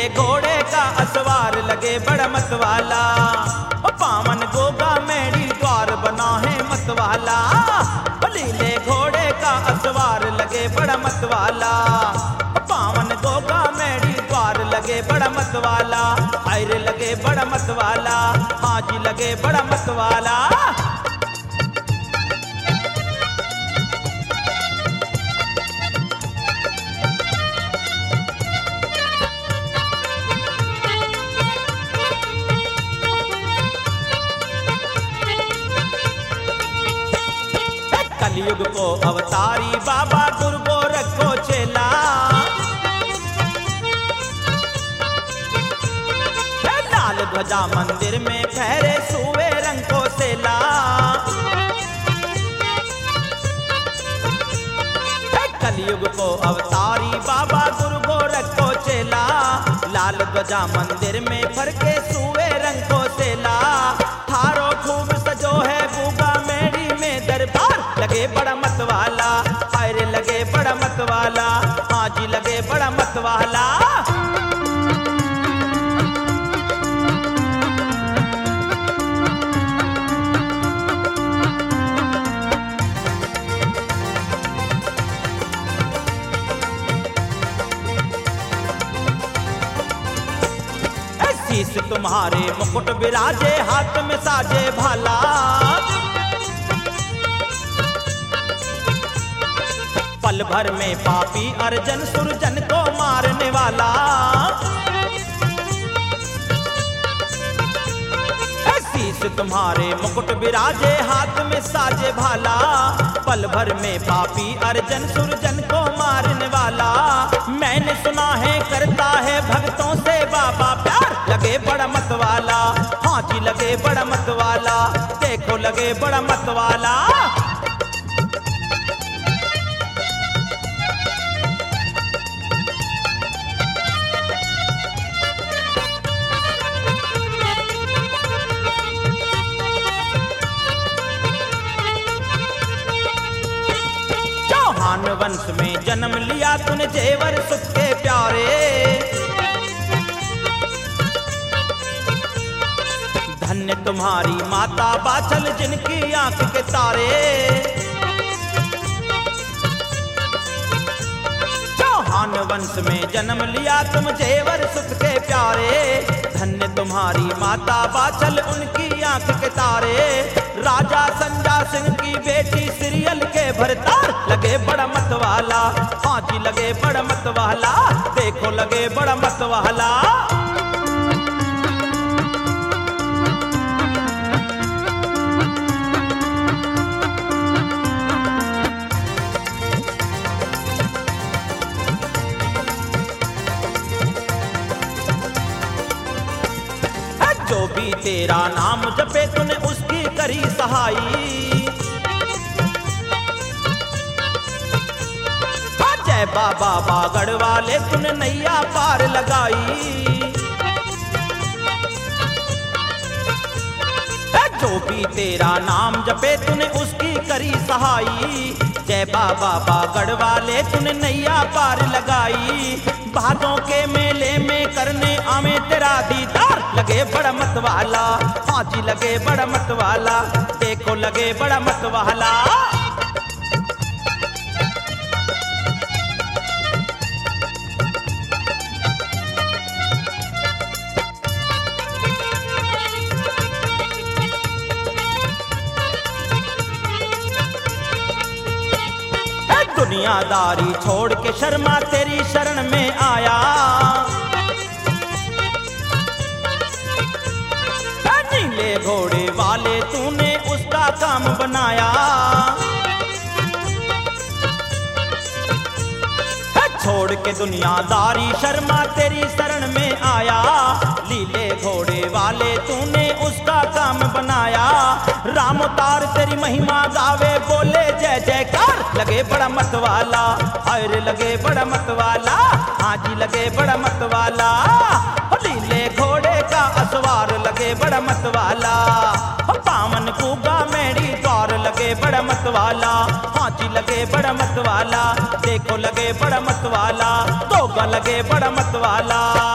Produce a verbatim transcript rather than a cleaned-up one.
घोड़े का असवार लगे बड़ा मतवाला। ओ पावन गोगा मेरी द्वार बना है मतवाला। ओ लीले घोड़े का असवार लगे बड़ा मतवाला। ओ पावन गोगा मेरी द्वार लगे बड़ा मतवाला। आयरे लगे बड़ा मतवाला, हाजी लगे बड़ा मतवाला। कलयुग को अवतारी बाबा गुरु गोरख को चेला। लाल ध्वजा मंदिर में फहरे सूवे रंग को सेला। कलयुग को अवतारी बाबा गुरु गोरख को चेला। लाल ध्वजा मंदिर में फरके सूवे रंग को सेला। थारो खूब सजो है बूगा मेरी में दरबार लगे बड़ा मतवाला। आयरे लगे बड़ा मतवाला, हाजी लगे बड़ा मतवाला। शीश तुम्हारे मुकुट विराजे, हाथ में साजे भाला। पल भर में पापी अर्जन सुरजन को मारने वाला। शीश तुम्हारे मुकुट विराजे, हाथ में साजे भाला। पल भर में पापी अर्जन सुरजन को मारने वाला। मैंने सुना है करता है भक्तों से बाबा प्यार लगे बड़ा मतवाला। हाजी लगे बड़ा मतवाला, देखो लगे बड़ा मतवाला। चौहान वंश में जन्म लिया तूने जेवर सुख के प्यारे। धन्य तुम्हारी माता बाछल जिनकी आंख के तारे। चौहान वंश में जन्म लिया तुम जेवर सुख के प्यारे। धन्य तुम्हारी माता बाछल उनकी आंख के तारे। राजा संजा सिंह की बेटी सीरियल के भरतार लगे बड़ा मतवाला। हाजी लगे बड़ा मतवाला, देखो लगे बड़ा मतवाला। जो भी तेरा नाम जपे तूने उसकी करी सहाई। जय बाबा बागड़ वाले तूने नैया पार लगाई। जो भी तेरा नाम जपे तूने उसकी करी सहाई। जय बाबा बागड़ वाले तूने नैया पार लगाई। भादों के मेले में करने आवे तेरा दीदार लगे बड़ा मतवाला। हाजी लगे बड़ा मतवाला, देखो लगे बड़ा मतवाला। दुनियादारी छोड़ के शर्मा तेरी शरण में आया। नीले घोड़े वाले तूने उसका काम बनाया। छोड़ के दुनियादारी शर्मा तेरी शरण में आया। लीले घोड़े वाले तूने उसका काम बनाया। राम अवतार तेरी महिमा गावे बोले जय जयकार लगे बड़ा मतवाला। हायरे लगे बड़ा मतवाला, हाजी लगे बड़ा मतवाला। लीले घोड़े का असवार लगे बड़ा मतवाला। पावन गूगा मेरी द्वार लगे बड़ा मतवाला। हाजी लगे बड़ा मतवाला, देखो लगे बड़ा मतवाला। दोगा लगे बड़ा मतवाला।